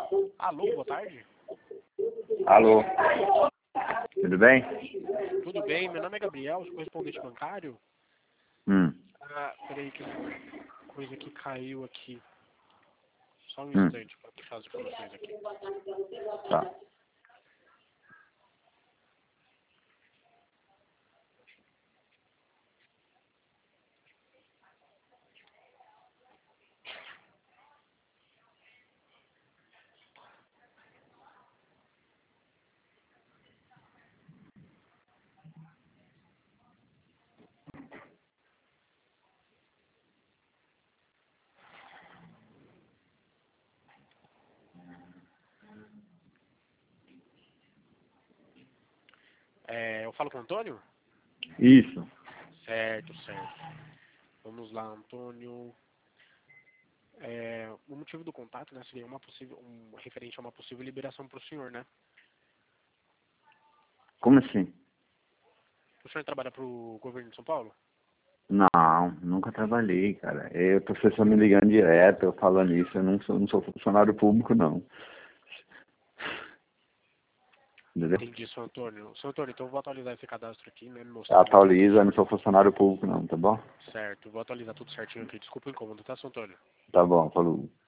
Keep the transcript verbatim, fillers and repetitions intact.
Alô, boa tarde. Alô, tudo bem? Tudo bem? Meu nome é Gabriel, sou correspondente bancário. Hum, Ah, peraí que coisa que caiu aqui. Só um hum, instante para puxar as informações aqui. tá. É, eu falo com o Antônio? Isso. Certo, certo. Vamos lá, Antônio. É, o motivo do contato, né, seria uma possível, um referente a uma possível liberação para o senhor, né? Como assim? O senhor trabalha para o governo de São Paulo? Não, nunca trabalhei, cara. Eu tô só me ligando direto, eu falando isso, eu não sou, não sou funcionário público, não. Entendeu? Entendi, senhor Antônio. Senhor Antônio, então eu vou atualizar esse cadastro aqui, né? Mostrando aqui que... Atualiza, eu não sou funcionário público, não, tá bom? Certo, vou atualizar tudo certinho aqui. Desculpa o incômodo, tá, senhor Antônio? Tá bom, falou.